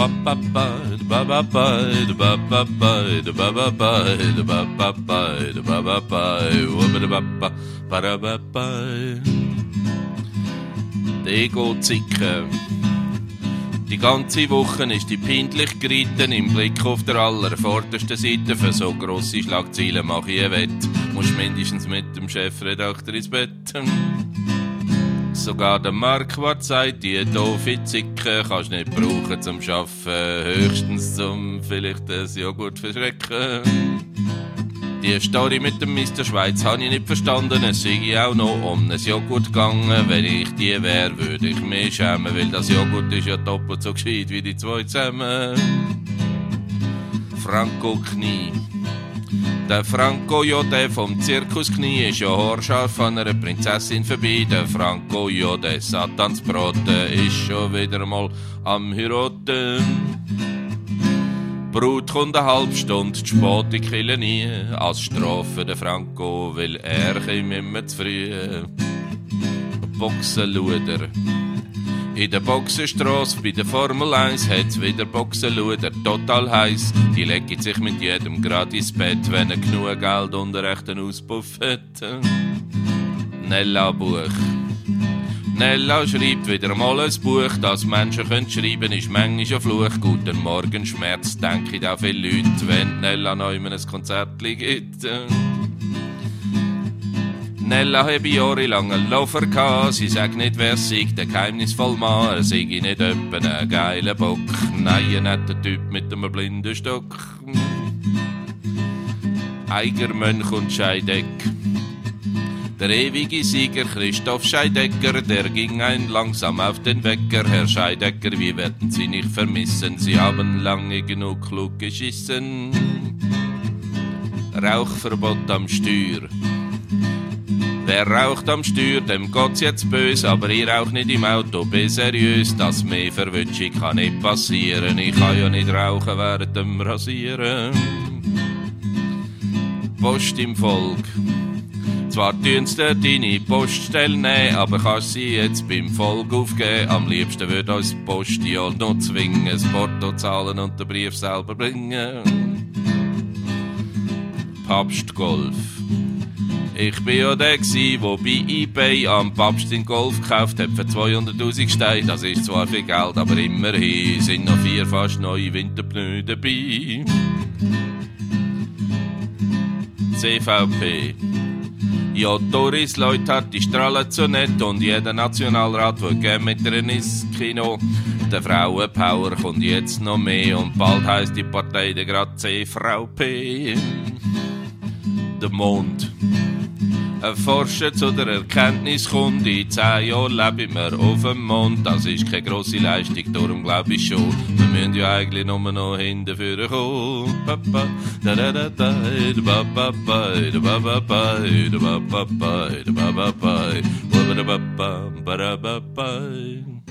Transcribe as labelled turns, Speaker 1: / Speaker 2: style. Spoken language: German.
Speaker 1: Der Ego-Zicke. Die ganze Woche ist die peinlich geritten im Blick auf der allervordersten Seite. Für so grosse Schlagzeilen mache ich ein Wett. Musst mindestens mit dem Chefredakteur ins Bett. Sogar der Marquardt sagt, die doofe Zicke kannst nicht brauchen zum Arbeiten. Höchstens zum vielleicht das Joghurt verschrecken. Die Story mit dem Mr. Schweiz habe ich nicht verstanden. Es sei auch noch um ein Joghurt gegangen. Wenn ich die wäre, würde ich mich schämen, weil das Joghurt ist ja doppelt so gescheit wie die zwei zusammen. Franco Knie. Der Franco, ja, der vom Zirkus Knie ist ja haarscharf an einer Prinzessin vorbei. Der Franco, ja, der Satansbraten ist schon wieder mal am Heiraten. Brut kommt eine halbe Stunde zu spät, ich kille nie. Als Strafe der Franco, weil er kommt immer zu früh. Boxenluder. In der Boxenstrasse bei der Formel 1 hat's wieder Boxenluder, total heiß. Die legen sich mit jedem grad ins Bett, wenn er genug Geld und einen rechten Auspuff hat. Nella Buch. Nella schreibt wieder mal ein Buch, das Menschen können schreiben, ist manchmal ein Fluch. Guten Morgen, Schmerz, denken auch viele Leute, wenn Nella noch immer ein Konzert gibt. Nella habe jahrelang einen Lover gehabt, sie sagt nicht, wer sei, der geheimnisvoll Mann, er sei nicht etwa ein geiler Bock, nein, ein netter Typ mit einem blinden Stock. Eigermönch und Scheideck. Der ewige Sieger Christoph Scheidecker, der ging ein langsam auf den Wecker. Herr Scheidecker, wie werden Sie nicht vermissen? Sie haben lange genug klug geschissen. Rauchverbot am Steuer. Wer raucht am Steuer, dem geht's jetzt bös, aber ich rauch nicht im Auto, bin seriös. Das mehr Verwünschung kann nicht passieren, ich kann ja nicht rauchen während dem Rasieren. Post im Volk. Zwar tun's dir deine Poststelle nehmen, aber kannst sie jetzt beim Volk aufgeben. Am liebsten würde uns die Post ja noch zwingen, das Porto zahlen und den Brief selber bringen. Papstgolf. Ich bin ja der gsi, der bei eBay am Papst den Golf gekauft hat für 200'000 Steine. Das ist zwar viel Geld, aber immerhin sind noch 4 fast neue Winterpneu dabei. CVP. Ja, Doris Leuthard, die strahlt so nett und jeder Nationalrat will gerne mit ihr ins Kino. Der Frauenpower kommt jetzt noch mehr und bald heisst die Partei der grad CVP. Der Mond. Ein Forscher zu der Erkenntnis kommt, in 10 Jahren leben wir auf dem Mond. Das ist keine grosse Leistung, darum glaube ich schon. Wir müssen ja eigentlich nur noch hinterführen kommen. Papa, da da da da, da ba ba ba, da ba ba ba, da ba ba ba, da ba ba ba, da ba ba ba, ba ba ba.